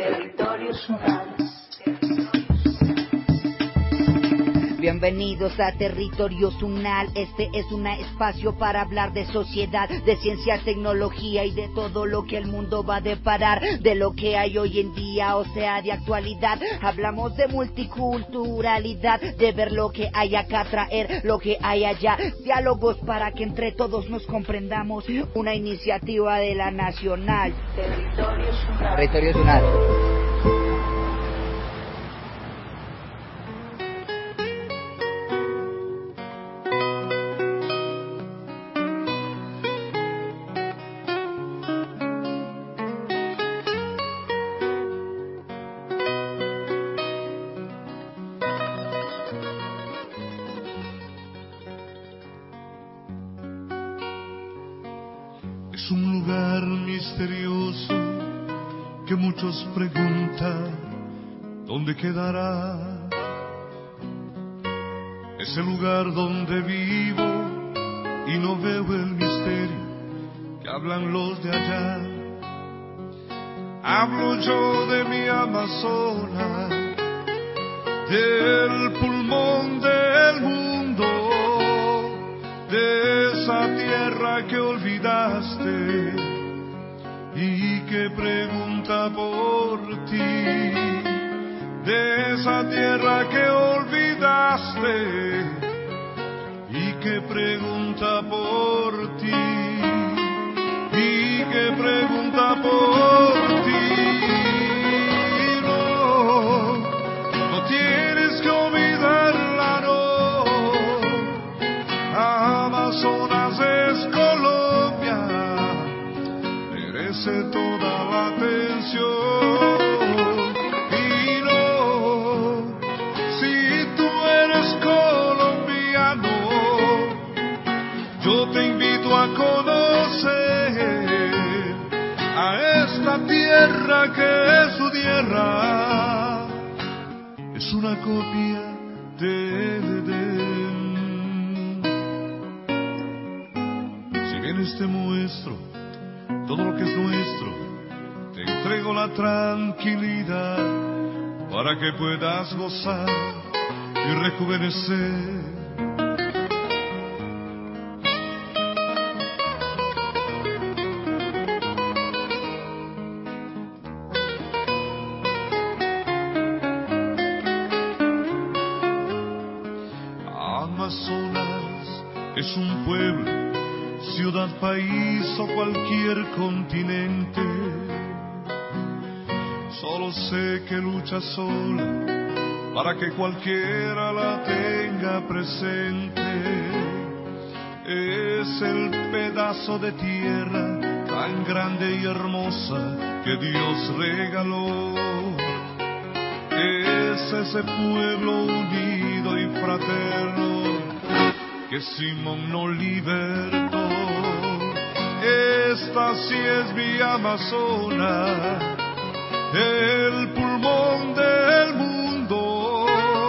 Territorios Unales. Bienvenidos a Territorios Unal. Este es un espacio para hablar de sociedad, de ciencia, tecnología y de todo lo que el mundo va a deparar, de lo que hay hoy en día, o sea, de actualidad. Hablamos de multiculturalidad, de ver lo que hay acá, traer lo que hay allá. Diálogos para que entre todos nos comprendamos. Una iniciativa de la Nacional. Territorios Unales. Territorios Unal. Es un lugar misterioso que muchos preguntan ¿dónde quedará? Es el lugar donde vivo y no veo el misterio que hablan los de allá. Hablo yo de mi Amazonas, del pulmón del mundo, de esa tierra que olvidaste y que pregunta por ti, de esa tierra que olvidaste y que pregunta por ti, y que pregunta por ti. No, no tienes que olvidarla, no. Amazonas es Colombia, merece toda la atención. Y no, si tú eres colombiano, yo te invito a conocer a esta tierra que es su tierra. Es una copia de Edén. Si vienes te muestro todo lo que es nuestro, te entrego la tranquilidad para que puedas gozar y rejuvenecer. Amazonas es un pueblo, ciudad, país o cualquier continente. Solo sé que lucha sola para que cualquiera la tenga presente. Es el pedazo de tierra tan grande y hermosa que Dios regaló. Es ese pueblo unido y fraterno que Simón no libertó. Esta sí es mi Amazonas, el pulmón del mundo,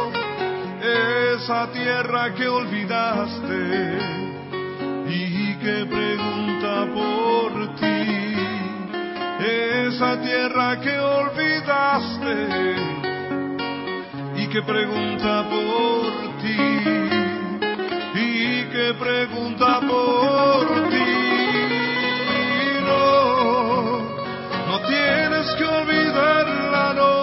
esa tierra que olvidaste y que pregunta por ti, esa tierra que olvidaste y que pregunta por ti, y que pregunta por ti. No, no tienes que olvidarla, no.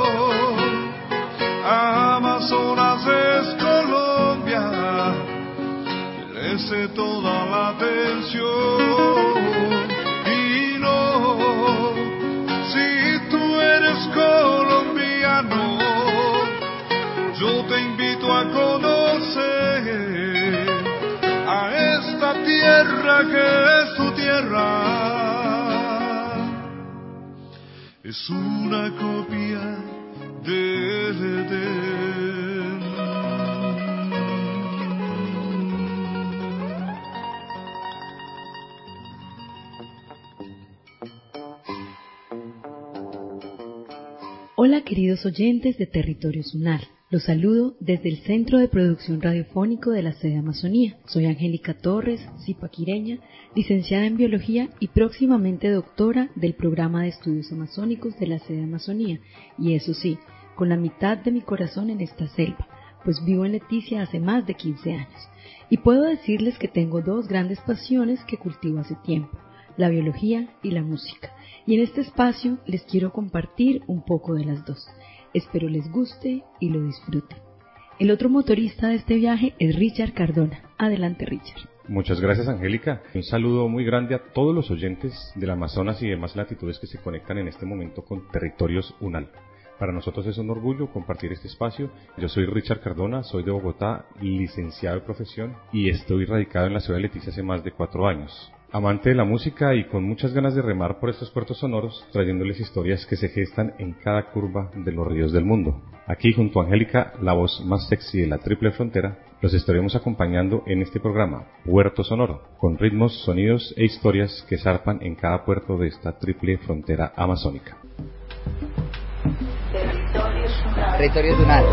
Amazonas es Colombia, merece toda la atención. Y no, si tú eres colombiano, yo te invito a conocer a esta tierra que es tu tierra. Es una copia de Edén. Hola queridos oyentes de Territorios Unal. Los saludo desde el Centro de Producción Radiofónico de la sede Amazonía. Soy Angélica Torres, zipaquireña, licenciada en Biología y próximamente doctora del Programa de Estudios Amazónicos de la sede Amazonía. Y eso sí, con la mitad de mi corazón en esta selva, pues vivo en Leticia hace más de 15 años. Y puedo decirles que tengo dos grandes pasiones que cultivo hace tiempo, la biología y la música. Y en este espacio les quiero compartir un poco de las dos. Espero les guste y lo disfruten. El otro motorista de este viaje es Richard Cardona. Adelante, Richard. Muchas gracias, Angélica. Un saludo muy grande a todos los oyentes del Amazonas y demás latitudes que se conectan en este momento con Territorios UNAL. Para nosotros es un orgullo compartir este espacio. Yo soy Richard Cardona, soy de Bogotá, licenciado de profesión y estoy radicado en la ciudad de Leticia hace más de 4 años. Amante de la música y con muchas ganas de remar por estos puertos sonoros, trayéndoles historias que se gestan en cada curva de los ríos del mundo. Aquí junto a Angélica, la voz más sexy de la triple frontera, los estaremos acompañando en este programa, Puerto Sonoro, con ritmos, sonidos e historias que zarpan en cada puerto de esta triple frontera amazónica. Territorios UNAL.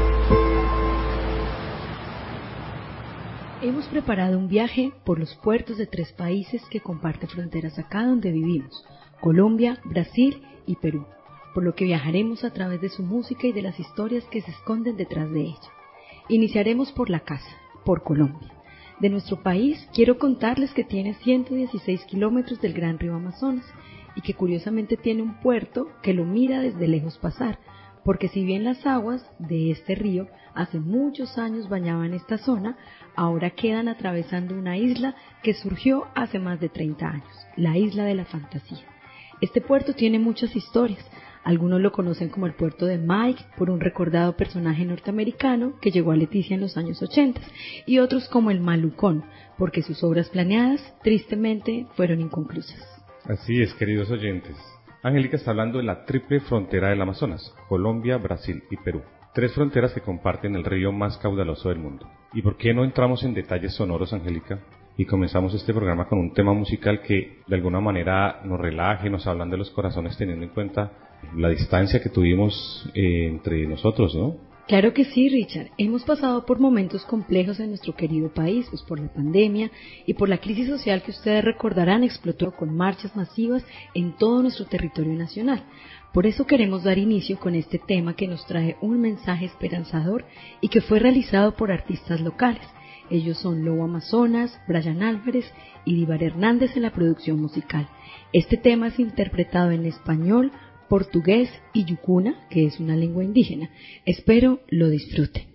Hemos preparado un viaje por los puertos de 3 países que comparten fronteras acá donde vivimos, Colombia, Brasil y Perú, por lo que viajaremos a través de su música y de las historias que se esconden detrás de ella. Iniciaremos por la casa, por Colombia. De nuestro país quiero contarles que tiene 116 kilómetros del gran río Amazonas y que curiosamente tiene un puerto que lo mira desde lejos pasar, porque si bien las aguas de este río hace muchos años bañaban esta zona, ahora quedan atravesando una isla que surgió hace más de 30 años, la Isla de la Fantasía. Este puerto tiene muchas historias. Algunos lo conocen como el puerto de Mike por un recordado personaje norteamericano que llegó a Leticia en los años 80 y otros como el Malucón, porque sus obras planeadas tristemente fueron inconclusas. Así es, queridos oyentes. Angélica está hablando de la triple frontera del Amazonas, Colombia, Brasil y Perú. 3 fronteras que comparten el río más caudaloso del mundo. ¿Y por qué no entramos en detalles sonoros, Angélica? Y comenzamos este programa con un tema musical que de alguna manera nos relaje, nos hablan de los corazones teniendo en cuenta la distancia que tuvimos entre nosotros, ¿no? Claro que sí, Richard. Hemos pasado por momentos complejos en nuestro querido país, pues por la pandemia y por la crisis social que ustedes recordarán explotó con marchas masivas en todo nuestro territorio nacional. Por eso queremos dar inicio con este tema que nos trae un mensaje esperanzador y que fue realizado por artistas locales. Ellos son Lobo Amazonas, Brian Álvarez y Díbar Hernández en la producción musical. Este tema es interpretado en español, portugués y yucuna, que es una lengua indígena. Espero lo disfruten.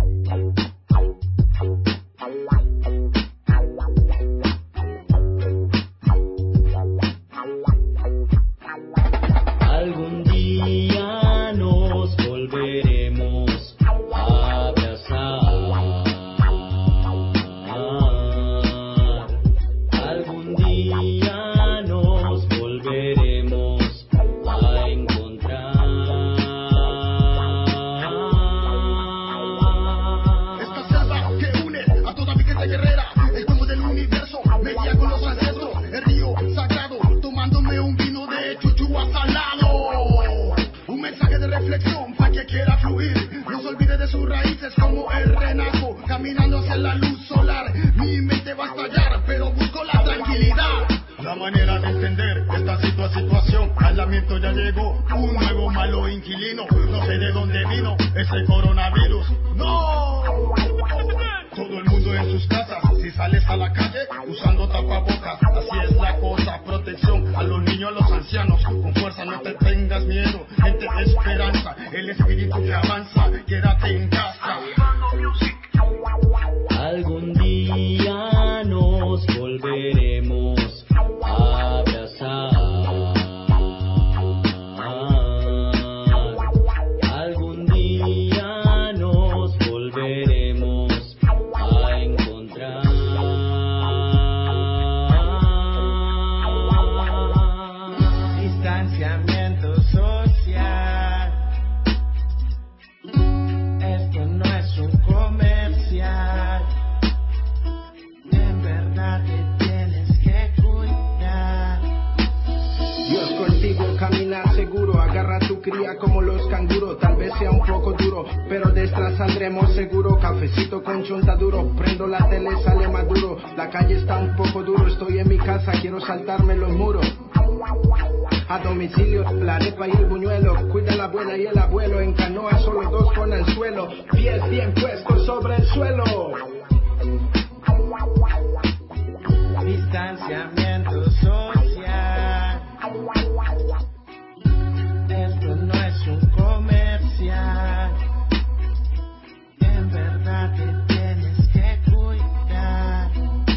Algún día nos volveremos a abrazar. Algún día nos volveremos a encontrar. Esta selva que une a toda mi gente guerrera, el cuerpo del universo, me guía con los ancestros, el río sagrado, tomándome un vino de chuchua salado. Un mensaje de reflexión para que quiera fluir, no se olvide de sus raíces como el renaco, caminando hacia la luz solar. Mi mente va a estallar, pero busco la tranquilidad. La manera de entender esta situación, al lamento ya llegó un nuevo malo inquilino. No sé de dónde vino ese coronavirus. ¡No! Todo el mundo en sus casas, si sales a la calle usando tapabocas. Así es la cosa, protección a los niños, a los ancianos. Con fuerza, no te tengas miedo, gente de esperanza. El espíritu que avanza, quédate en casa. Algún día nos volveremos a abrazar. Algún día nos volveremos a encontrar. Distanciamiento social. Esto no es un comercial. agarra tu cría como los canguros. Tal vez sea un poco duro, pero de esta saldremos seguro. Cafecito con chontaduro, prendo la tele, sale maduro. La calle está un poco duro, estoy en mi casa, quiero saltarme los muros. A domicilio, la arepa y el buñuelo. Cuida la abuela y el abuelo. En canoa solo dos con el suelo. Pies bien puestos sobre el suelo. Distanciamiento social. Esto no es un comercial. En verdad te tienes que cuidar.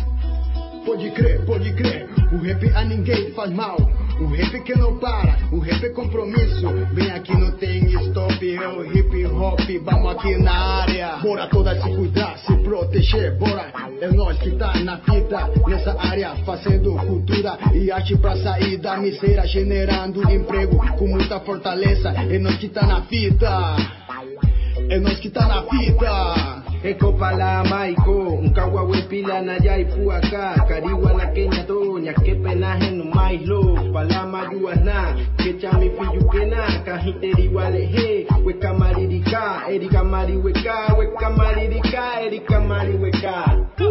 Pode crer, o rap a ninguém faz mal. O rap que não para, o rap é compromisso. Vem aqui não tem stop, é o hip hop, vamos aqui na área. Bora toda se cuidar, se proteger, bora. É nós que tá na fita, nessa área, fazendo cultura e arte pra sair da miséria, generando emprego com muita fortaleza. É nós que tá na fita, é nós que tá na fita. Eko pala maiko, unkawawe pila na yai puaka, kariwa la kenya doña, que penaje no mailo, pala mayuas na, que chami fiyukena, kahiteri walehe, weka maririka, erika mariweka, weka maririka, erika mariweka.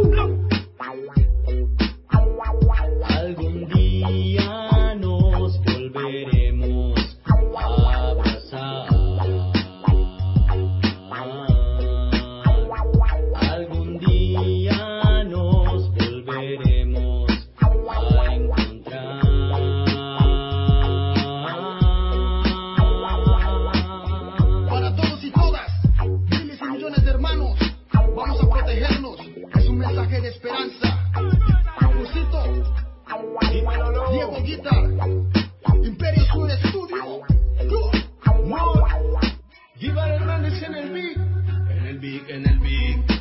Algún día nos volveremos a abrazar. Algún día nos volveremos a encontrar. Para todos y todas, miles y millones de hermanos, vamos a protegernos. Es un mensaje de esperanza. Cusito, Diego Guitar, Imperio Sur Estudio, Givar Hernández en el beat, en el beat.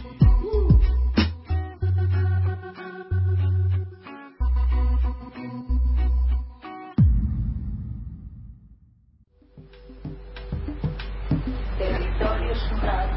Territorio Sunal.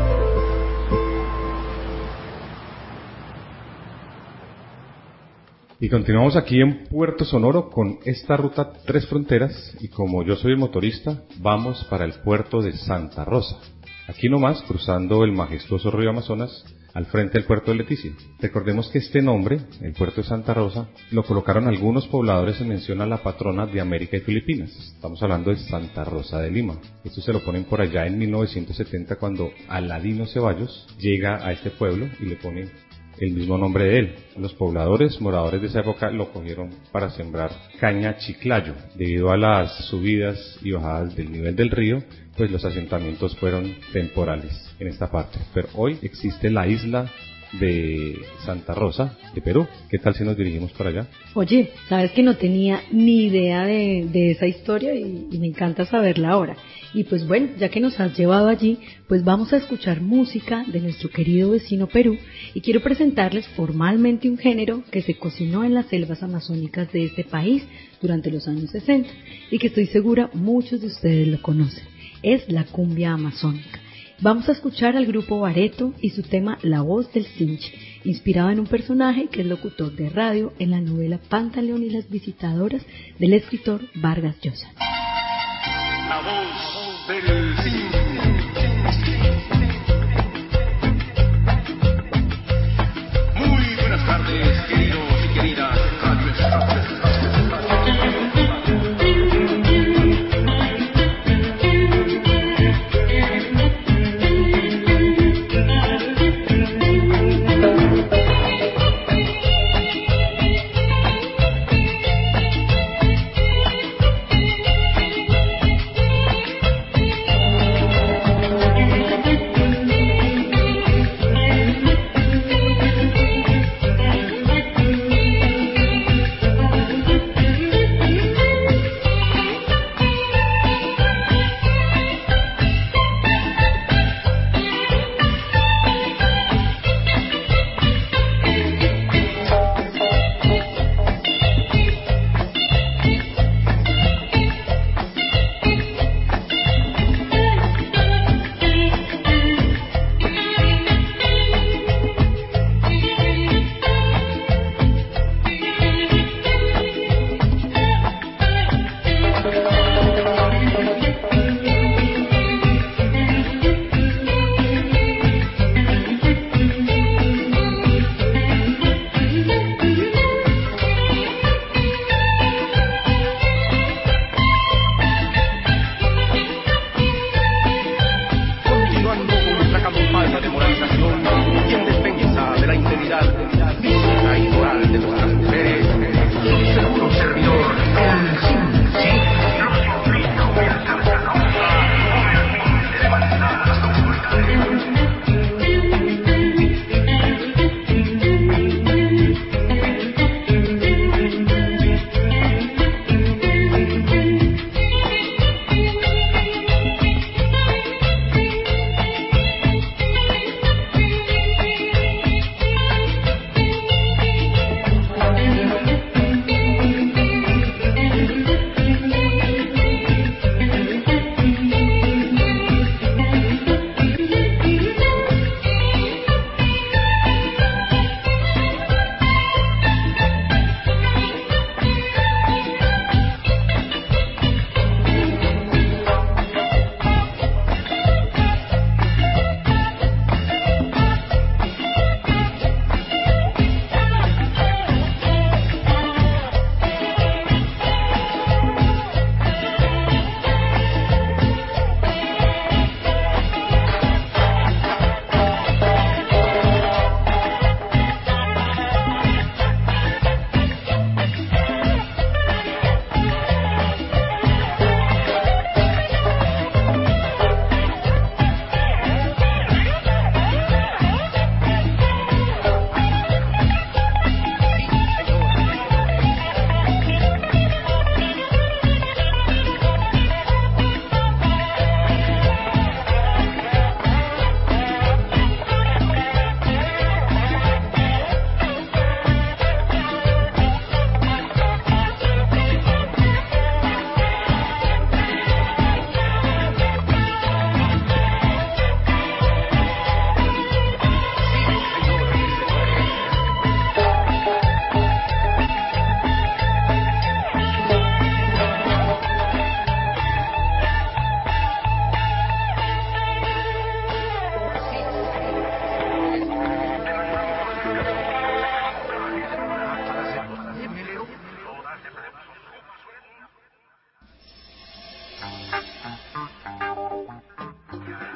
Y continuamos aquí en Puerto Sonoro con esta ruta Tres Fronteras y como yo soy el motorista, vamos para el puerto de Santa Rosa. Aquí nomás, cruzando el majestuoso río Amazonas, al frente del puerto de Leticia. Recordemos que este nombre, el puerto de Santa Rosa, lo colocaron algunos pobladores en mención a la patrona de América y Filipinas. Estamos hablando de Santa Rosa de Lima. Esto se lo ponen por allá en 1970 cuando Aladino Ceballos llega a este pueblo y le ponen el mismo nombre de él. Los pobladores, moradores de esa época, lo cogieron para sembrar caña chiclayo. Debido a las subidas y bajadas del nivel del río, pues los asentamientos fueron temporales en esta parte. Pero hoy existe la isla de Santa Rosa, de Perú. ¿Qué tal si nos dirigimos para allá? Oye, sabes que no tenía ni idea de esa historia y me encanta saberla ahora. Y pues bueno, ya que nos has llevado allí, pues vamos a escuchar música de nuestro querido vecino Perú y quiero presentarles formalmente un género que se cocinó en las selvas amazónicas de este país durante los años 60 y que estoy segura muchos de ustedes lo conocen. Es la cumbia amazónica. Vamos a escuchar al grupo Bareto y su tema La Voz del Sinche, inspirado en un personaje que es locutor de radio en la novela Pantaleón y las visitadoras del escritor Vargas Llosa. La voz del Sinche. Muy buenas tardes, queridos y queridas radioescuchas.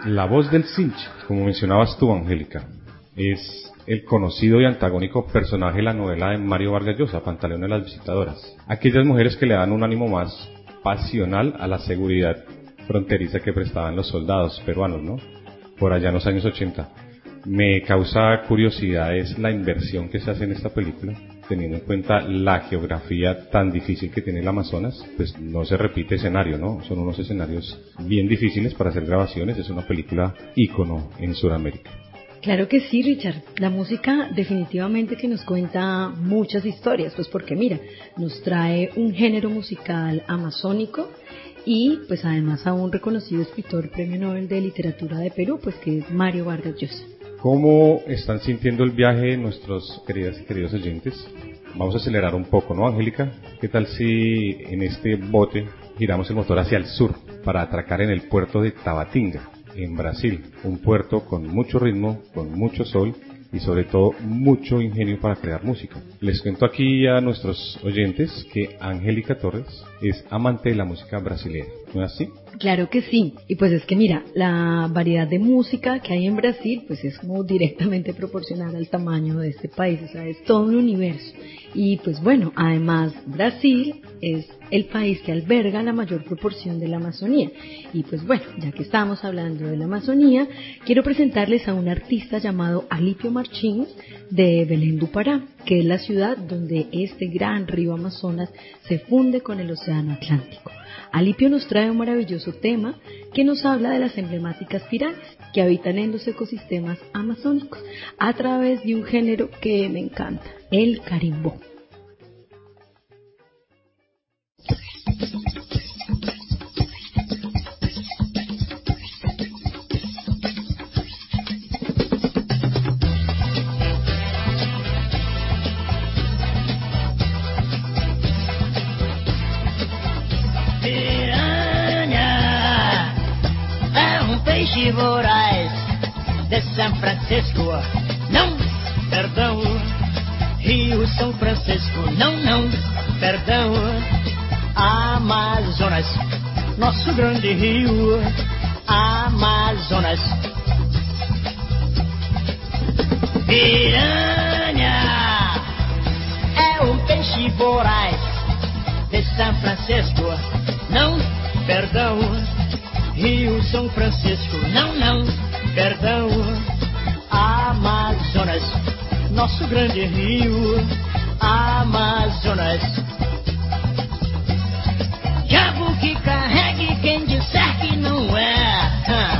La voz del Sinchi, como mencionabas tú, Angélica, es el conocido y antagónico personaje de la novela de Mario Vargas Llosa, Pantaleón de las Visitadoras. Aquellas mujeres que le dan un ánimo más pasional a la seguridad fronteriza que prestaban los soldados peruanos, ¿no? Por allá en los años 80. Me causa curiosidad es la inversión que se hace en esta película, teniendo en cuenta la geografía tan difícil que tiene el Amazonas. Pues no se repite escenario, ¿no? Son unos escenarios bien difíciles para hacer grabaciones. Es una película ícono en Sudamérica. Claro que sí, Richard. La música definitivamente que nos cuenta muchas historias, pues porque mira, nos trae un género musical amazónico y pues además a un reconocido escritor premio Nobel de Literatura de Perú, pues que es Mario Vargas Llosa. ¿Cómo están sintiendo el viaje nuestros queridas y queridos oyentes? Vamos a acelerar un poco, ¿no, Angélica? ¿Qué tal si en este bote giramos el motor hacia el sur para atracar en el puerto de Tabatinga, en Brasil? Un puerto con mucho ritmo, con mucho sol y sobre todo mucho ingenio para crear música. Les cuento aquí a nuestros oyentes que Angélica Torres es amante de la música brasileña, ¿no es así? Claro que sí, y pues es que mira, la variedad de música que hay en Brasil pues es como directamente proporcional al tamaño de este país, o sea, es todo un universo. Y pues bueno, además Brasil es el país que alberga la mayor proporción de la Amazonía. Y pues bueno, ya que estamos hablando de la Amazonía, quiero presentarles a un artista llamado Alípio Martins de Belém do Pará, que es la ciudad donde este gran río Amazonas se funde con el océano Atlántico. Alípio nos trae un maravilloso tema que nos habla de las emblemáticas pirañas que habitan en los ecosistemas amazónicos a través de un género que me encanta, el carimbó. Peixe voraz de São Francisco, não, perdão. Rio São Francisco, não, não, perdão. Amazonas, nosso grande rio, Amazonas. Piranha é um peixe voraz de São Francisco, não, perdão. Rio São Francisco, não, não, perdão. Amazonas, nosso grande rio, Amazonas. Diabo que carregue quem disser que não é.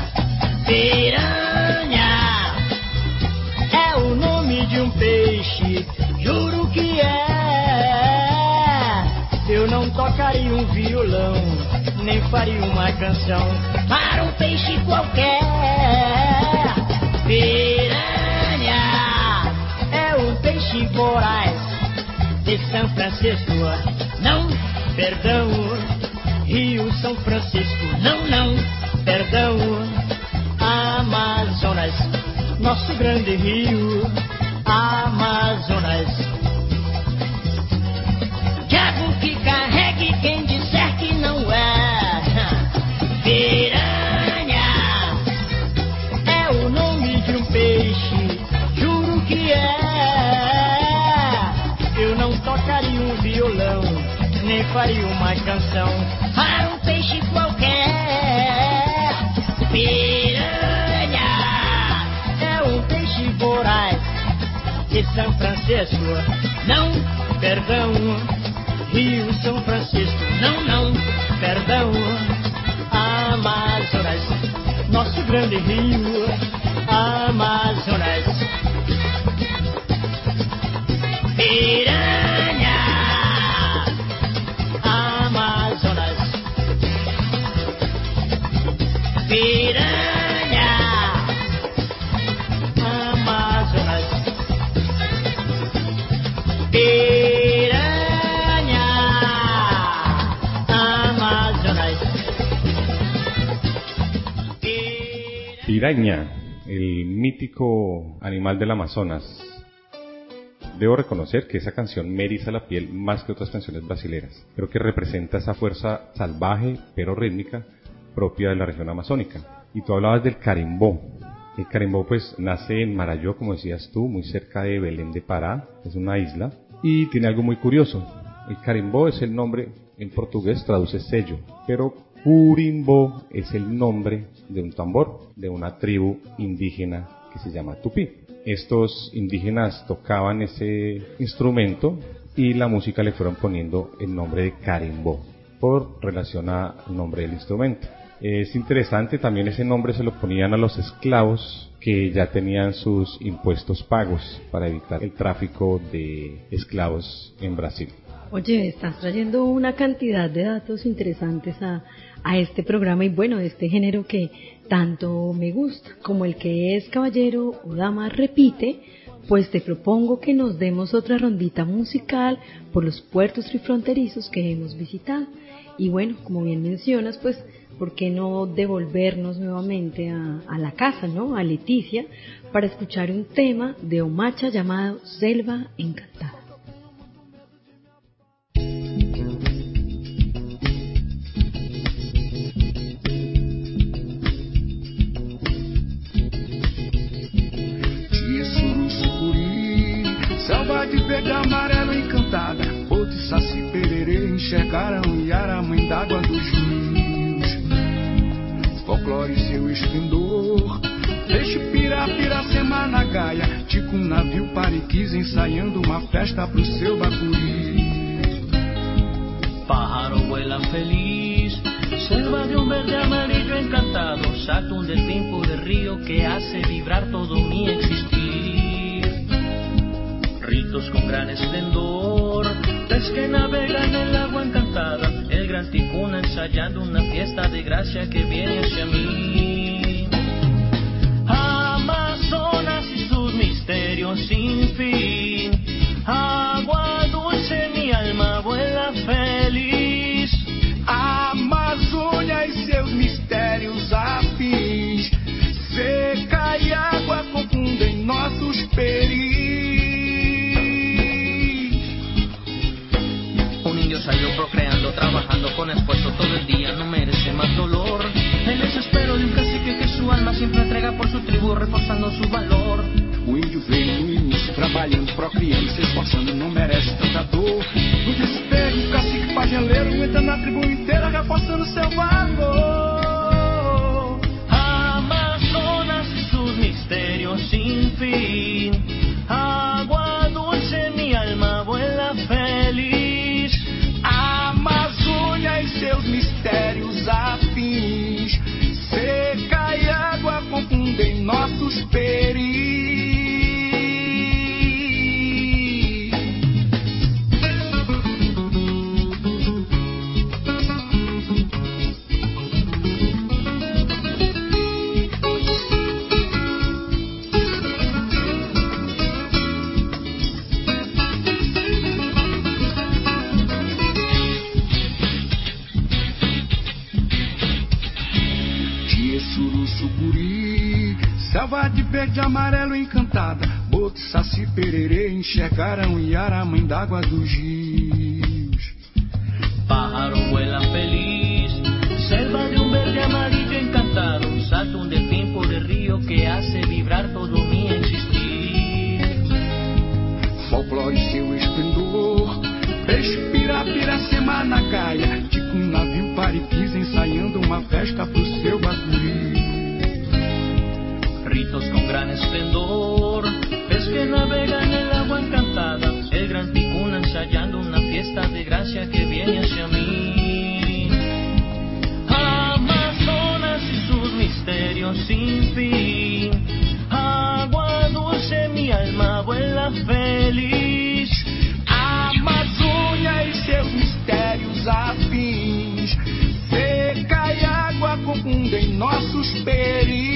Piranha é o nome de um peixe, juro que é. Eu não tocaria um violão, nem faria uma canção para um peixe qualquer. Piranha é um peixe voraz de São Francisco, não, perdão. Rio São Francisco, não, não, perdão. Amazonas, nosso grande rio, Amazonas. Diabo que carregue quem disser que não é. Piranha é o nome de um peixe, juro que é. Eu não tocaria um violão, nem faria uma canção para um peixe qualquer. Piranha é um peixe voraz de São Francisco, não, perdão. Rio São Francisco, não, não, perdão. Amazonas, nosso grande rio, Amazonas. Piranha, Amazonas. Piranha, Amazonas. Piranha, Amazonas. Piraña, el mítico animal del Amazonas. Debo reconocer que esa canción me eriza la piel más que otras canciones brasileras. Creo que representa esa fuerza salvaje pero rítmica propia de la región amazónica. Y tú hablabas del carimbó. El carimbó pues nace en Marayó, como decías tú, muy cerca de Belén de Pará, es una isla, y tiene algo muy curioso. El carimbó es el nombre, en portugués traduce sello, pero curimbó es el nombre de un tambor, de una tribu indígena que se llama Tupí. Estos indígenas tocaban ese instrumento y la música le fueron poniendo el nombre de carimbó, por relación al nombre del instrumento. Es interesante, también ese nombre se lo ponían a los esclavos que ya tenían sus impuestos pagos para evitar el tráfico de esclavos en Brasil. Oye, estás trayendo una cantidad de datos interesantes a este programa y bueno, de este género que tanto me gusta. Como el que es caballero o dama repite, pues te propongo que nos demos otra rondita musical por los puertos trifronterizos que hemos visitado. Y bueno, como bien mencionas, pues ¿por qué no devolvernos nuevamente a la casa, ¿no? A Leticia, para escuchar un tema de Omacha llamado Selva Encantada. Selva de verde, amarelo, encantada. Boto e saci pererê enxergaram Iara, mãe d'água dos rios. Folclore e seu esplendor. Peixe, piracema na gaia. Tico um navio pariquis ensaiando uma festa pro seu bacuri. Pájaro vuela feliz, selva de un verde amarillo encantado. Salta un delfín por el río que hace vibrar todo mi existir. Ritos con gran esplendor, pez que navega en el agua encantada. El gran ticuna ensayando una fiesta de gracia que viene hacia mí. Amazonas y sus misterios sin fin. Agua dulce, mi alma vuela feliz. Amazônia e seus mistérios afins. Seca e água confundem nossos peris. Salió procreando, trabajando con esfuerzo todo el día, no merece más dolor. El desespero de un cacique que su alma siempre entrega por su tribu, reforzando su valor. O índio veio no início, trabalhando, procriando, se esforçando, não merece tanta dor. No desespero, o cacique pajeleiro entra na tribo inteira, reforçando seu valor. Amazonas y sus misterios sin fin. Agua dulce, mi alma vuela feliz. Amazônia e seus mistérios afins. Seca e água confundem nossos peris. Selva de verde, amarelo, encantada. Boto, saci, pererê enxergaram Iara, mãe d'água dos rios. Pájaro vuela feliz, selva de un verde amarillo encantado. Salta un delfín por el río que hace vibrar todo mi existir. Folclore e seu esplendor. Peixe, piracema na gaia. Tico um navio pariquis ensaiando uma festa pro seu bacuri. Ritos con gran esplendor, pez que navega en el agua encantada. El gran ticuna ensayando una fiesta de gracia que viene hacia mí. Amazonas y sus misterios sin fin. Agua dulce, mi alma vuela feliz. Amazônia e seus mistérios afins. Seca e água confundem nossos peris.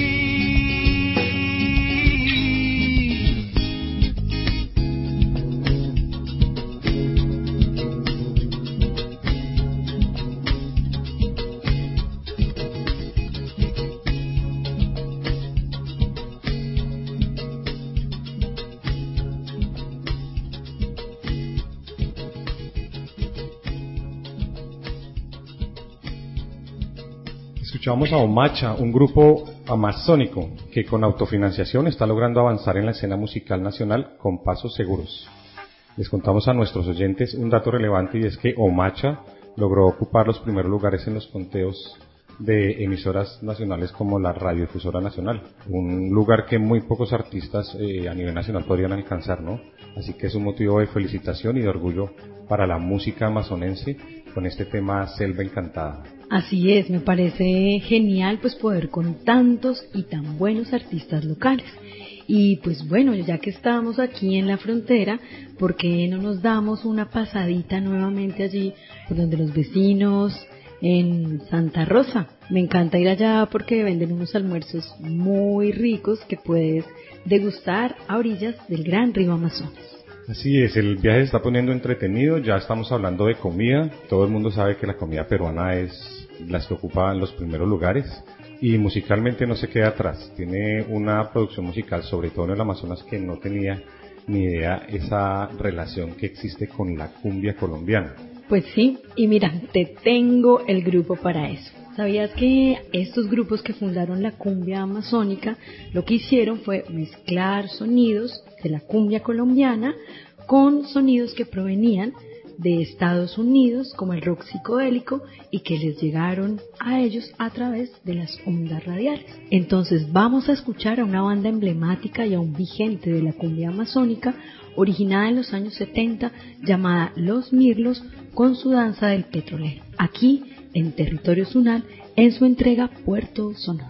Escuchamos a Omacha, un grupo amazónico, que con autofinanciación está logrando avanzar en la escena musical nacional con pasos seguros. Les contamos a nuestros oyentes un dato relevante, y es que Omacha logró ocupar los primeros lugares en los conteos de emisoras nacionales como la Radiodifusora Nacional, un lugar que muy pocos artistas a nivel nacional podrían alcanzar, ¿no? Así que es un motivo de felicitación y de orgullo para la música amazonense con este tema Selva Encantada. Así es, me parece genial pues poder con tantos y tan buenos artistas locales. Y pues bueno, ya que estamos aquí en la frontera, ¿por qué no nos damos una pasadita nuevamente allí por donde los vecinos en Santa Rosa? Me encanta ir allá porque venden unos almuerzos muy ricos que puedes degustar a orillas del gran río Amazonas. Así es, el viaje se está poniendo entretenido, ya estamos hablando de comida, todo el mundo sabe que la comida peruana es las que ocupan los primeros lugares y musicalmente no se queda atrás, tiene una producción musical, sobre todo en el Amazonas, que no tenía ni idea esa relación que existe con la cumbia colombiana. Pues sí, y mira, te tengo el grupo para eso. ¿Sabías que estos grupos que fundaron la cumbia amazónica lo que hicieron fue mezclar sonidos de la cumbia colombiana con sonidos que provenían de Estados Unidos, como el rock psicodélico, y que les llegaron a ellos a través de las ondas radiales? Entonces vamos a escuchar a una banda emblemática y aún vigente de la cumbia amazónica, originada en los años 70, llamada Los Mirlos, con su danza del petrolero, aquí en Territorio Sunal, en su entrega Puerto Sonoro.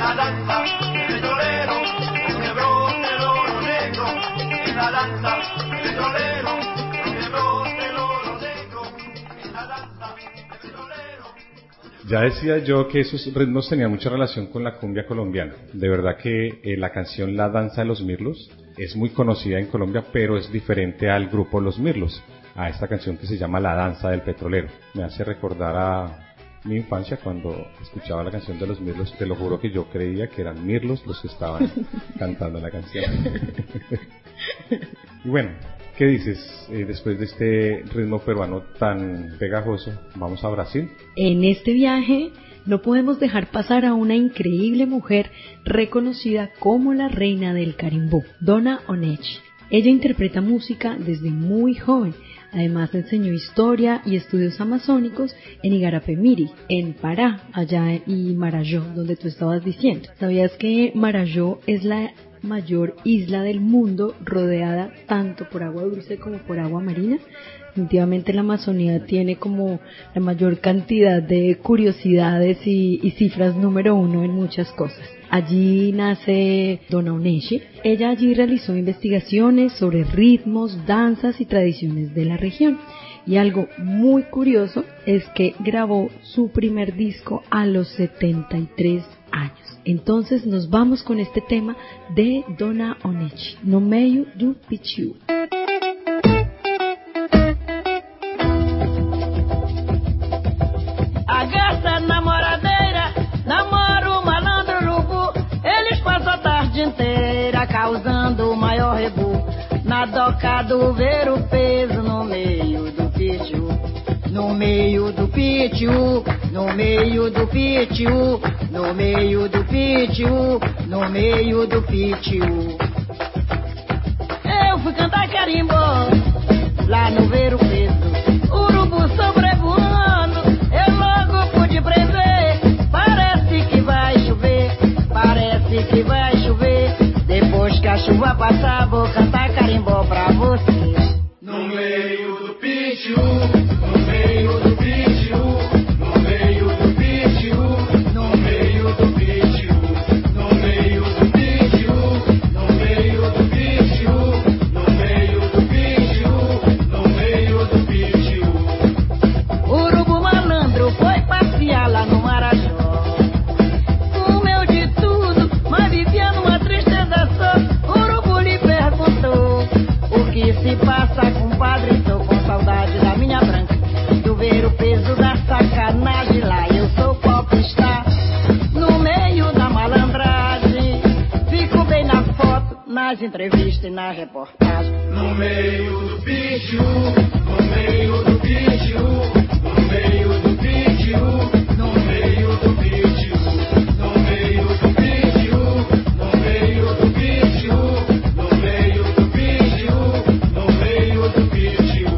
la danza del petrolero, donde brote el oro negro, en la danza del petrolero, donde brote el oro negro, en la danza del petrolero. Ya decía yo que esos ritmos tenían mucha relación con la cumbia colombiana. De verdad que la canción La Danza de los Mirlos es muy conocida en Colombia, pero es diferente al grupo Los Mirlos, a esta canción que se llama La Danza del Petrolero. Me hace recordar a mi infancia cuando escuchaba la canción de Los Mirlos. Te lo juro que yo creía que eran mirlos los que estaban cantando la canción. Y bueno, ¿qué dices? Después de este ritmo peruano tan pegajoso, ¿vamos a Brasil? En este viaje no podemos dejar pasar a una increíble mujer reconocida como la reina del carimbó, Dona Onech. Ella interpreta música desde muy joven. Además enseñó historia y estudios amazónicos en Igarapé-Miri, en Pará, allá y Marajó, donde tú estabas diciendo. ¿Sabías que Marajó es la mayor isla del mundo, rodeada tanto por agua dulce como por agua marina? Definitivamente la Amazonía tiene como la mayor cantidad de curiosidades y cifras número uno en muchas cosas. Allí nace Dona Onech. Ella allí realizó investigaciones sobre ritmos, danzas y tradiciones de la región. Y algo muy curioso es que grabó su primer disco a los 73 años. Entonces nos vamos con este tema de Dona Onech, No Meio do Pitiu. A gata namoradeira namora o malandro urubu. Eles passam a tarde inteira causando o maior rebu. Na doca do ver o peso no meio do pitiu. No meio do pitiu, no meio do pitiu, no meio do pitiu, no meio do pitiu. Eu fui cantar carimbó lá no ver o peso. Urubu sobrevoando, eu logo pude prever. Parece que vai chover, parece que vai chover. Depois que a chuva passar, vou cantar carimbó pra você. No meio do pitiu, no meio do pitiu, no meio do pitiu, no meio do pitiu, no meio do pitiu, no meio do pitiu, no meio do pitiu, no meio do pitiu. Urubu malandro foi passear lá no Marajó. Comeu de tudo, mas vivia numa tristeza só. Urubu lhe perguntou: o que se passa, compadre? Tô com saudade da minha branca. Do ver o peso da sacanagem lá, eu sou popstar. No meio da malandragem, fico bem na foto, nas entrevistas e na reportagem. No meio do pitiu, no meio do pitiu, no meio do pitiu, no meio do pitiu, no meio do pitiu, no meio do pitiu, no meio do pitiu, no meio do pitiu.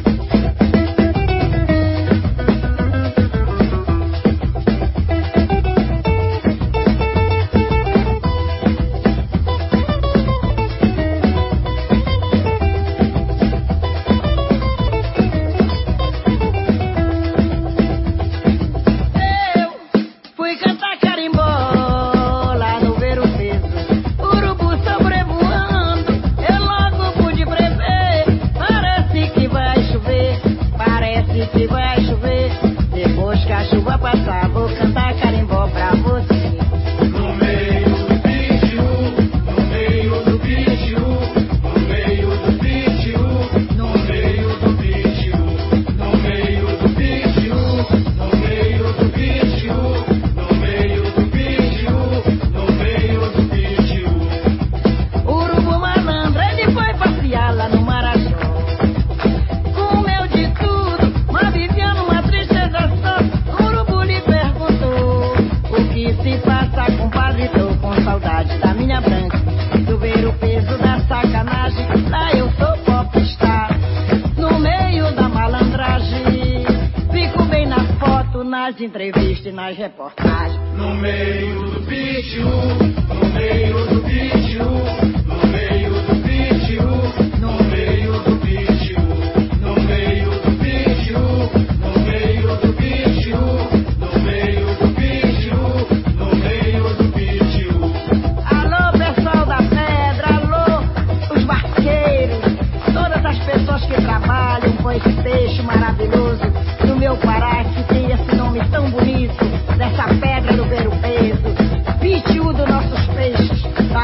Fui cantar carimbó lá no ver o peso. Urubu sobrevoando, eu logo pude prever. Parece que vai chover, parece que vai chover. Depois que a chuva passar, vou cantar carimbó pra você. No meio do pitiu, no meio do pitiu, no meio do pitiu, no meio do pitiu, no meio do pitiu, no meio do pitiu, no meio do pitiu, no meio do pitiu. Urubu malandro, ele foi passear lá no Marajó. Comeu de tudo, mas vivia numa tristeza só. Urubu lhe perguntou: o que se passa, compadre? Tô com saudade da minha branca. Do ver o peso da sacanagem, lá eu sou popstar. No meio da malandragem, fico bem na foto, nas entrevistas e nas reportagens. No meio do pitiu, no meio do pitiu, no meio do pitiu, no meio do pitiu, no meio do pitiu, no meio do pitiu, no meio do pitiu, no meio do pitiu.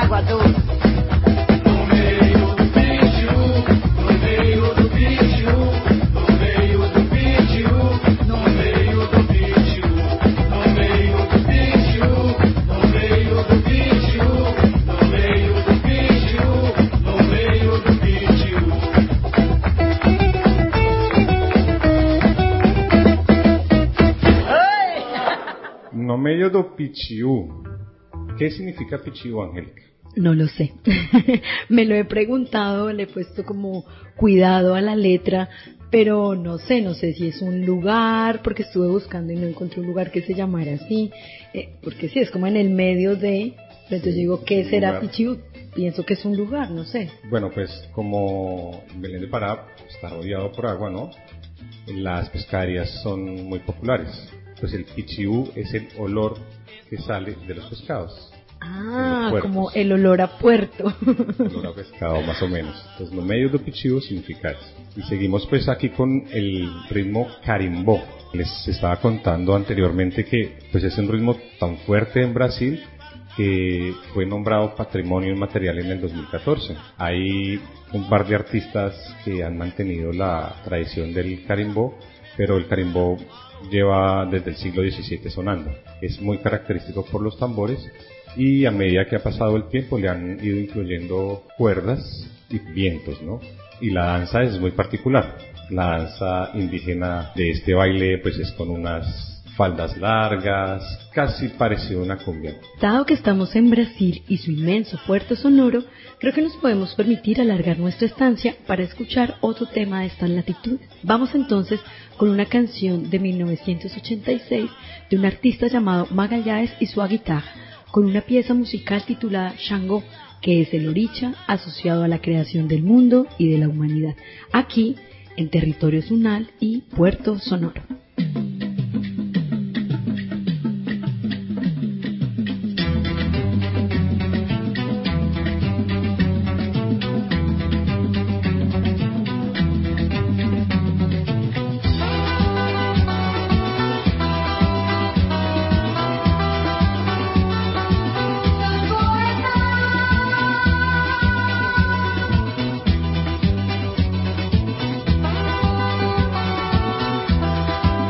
Salvador. No meio do pitiu, no meio do pitiu, no meio do pitiu, no meio do pitiu, no meio do pitiu, no meio do pitiu, no meio do pitiu, no meio do pitiu. No medio do pichiú. ¿Qué significa pichiú, Angélica? No lo sé. Me lo he preguntado, le he puesto como cuidado a la letra, pero no sé si es un lugar, porque estuve buscando y no encontré un lugar que se llamara así, porque sí, es como en el medio de, entonces digo, ¿qué será Lugar. Pichiú? Pienso que es un lugar, no sé. Bueno, pues como Belén de Pará está rodeado por agua, ¿no? Las pescadías son muy populares. Pues el pichiú es el olor que sale de los pescados. Ah, puertos. como el olor a puerto. Olor a pescado, más o menos. Entonces, no medio do pichiú significa eso. Y seguimos pues aquí con el ritmo carimbó. Les estaba contando anteriormente que pues es un ritmo tan fuerte en Brasil que fue nombrado Patrimonio Inmaterial en el 2014. Hay un par de artistas que han mantenido la tradición del carimbó, pero el carimbó lleva desde el siglo XVII sonando. Es muy característico por los tambores y a medida que ha pasado el tiempo le han ido incluyendo cuerdas y vientos, ¿no? Y la danza es muy particular. La danza indígena de este baile pues es con unas faldas largas, casi parecido a una cumbia. Dado que estamos en Brasil y su inmenso puerto sonoro, creo que nos podemos permitir alargar nuestra estancia para escuchar otro tema de estas latitudes. Vamos entonces con una canción de 1986 de un artista llamado Magalhães y su guitarra, con una pieza musical titulada Xangô, que es el oricha asociado a la creación del mundo y de la humanidad, aquí en territorio Sunal y Puerto Sonoro. No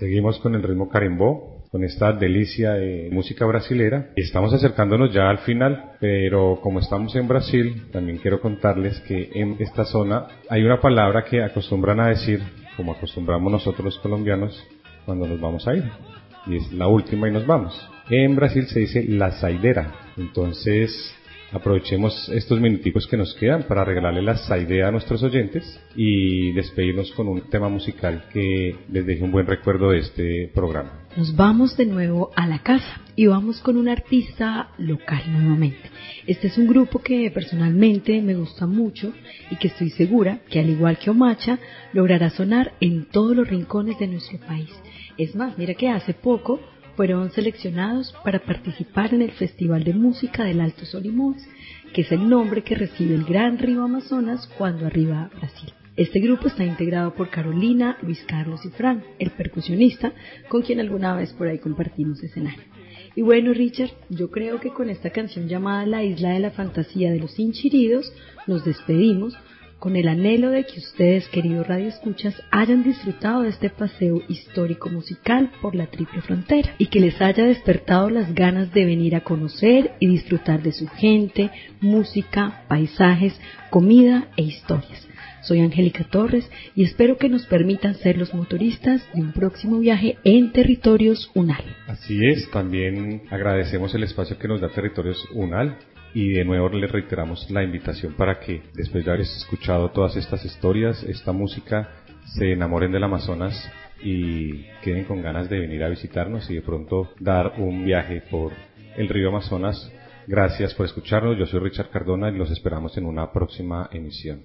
Seguimos con el ritmo carimbó, con esta delicia de música brasilera. Estamos acercándonos ya al final, pero como estamos en Brasil, también quiero contarles que en esta zona hay una palabra que acostumbran a decir, como acostumbramos nosotros los colombianos, cuando nos vamos a ir, y es la última y nos vamos. En Brasil se dice la saidera. Entonces aprovechemos estos minuticos que nos quedan para regalarle la saidea a nuestros oyentes y despedirnos con un tema musical que les deje un buen recuerdo de este programa. Nos vamos de nuevo a la casa y vamos con un artista local nuevamente. Este es un grupo que personalmente me gusta mucho y que estoy segura que, al igual que Omacha, logrará sonar en todos los rincones de nuestro país. Es más, mira que hace poco fueron seleccionados para participar en el Festival de Música del Alto Solimões, que es el nombre que recibe el Gran Río Amazonas cuando arriba a Brasil. Este grupo está integrado por Carolina, Luis Carlos y Fran, el percusionista, con quien alguna vez por ahí compartimos escenario. Y bueno, Richard, yo creo que con esta canción llamada La Isla de la Fantasía de los Hinchiridos nos despedimos, con el anhelo de que ustedes, queridos radioescuchas, hayan disfrutado de este paseo histórico musical por la Triple Frontera y que les haya despertado las ganas de venir a conocer y disfrutar de su gente, música, paisajes, comida e historias. Soy Angélica Torres y espero que nos permitan ser los motoristas de un próximo viaje en Territorios UNAL. Así es, también agradecemos el espacio que nos da Territorios UNAL. Y de nuevo les reiteramos la invitación para que, después de haber escuchado todas estas historias, esta música, se enamoren del Amazonas y queden con ganas de venir a visitarnos y de pronto dar un viaje por el río Amazonas. Gracias por escucharnos. Yo soy Richard Cardona y los esperamos en una próxima emisión.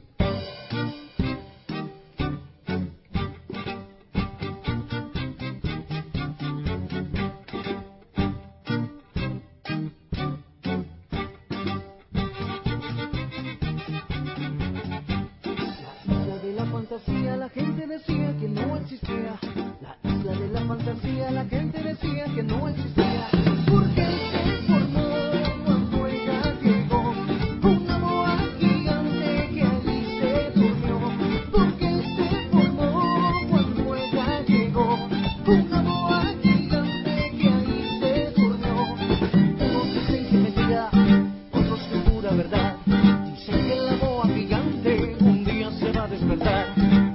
La gente decía que no existía. La isla de la fantasía, la gente decía que no existía. Porque se formó cuando ella llegó, una boa gigante que allí se durmió. Porque se formó cuando ella llegó, una boa gigante que allí se durmió. Unos dicen que mentira, otros que pura verdad. Dicen que la boa gigante un día se va a despertar.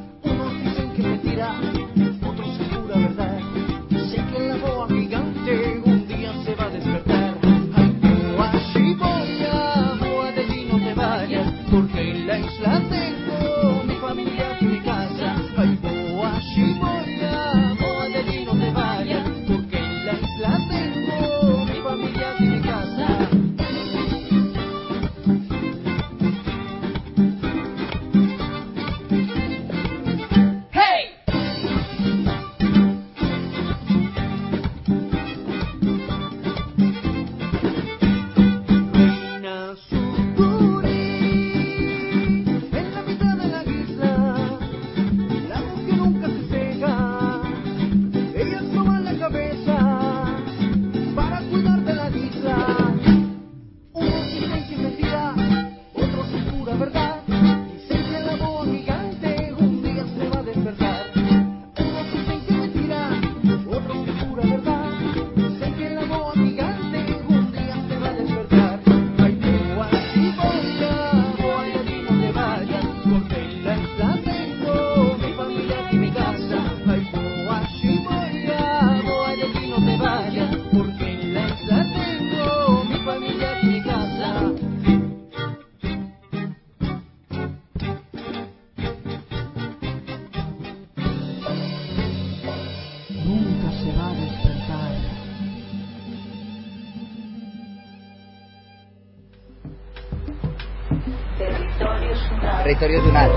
Territorios UNAL.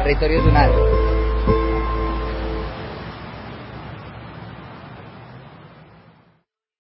Territorio Dunal.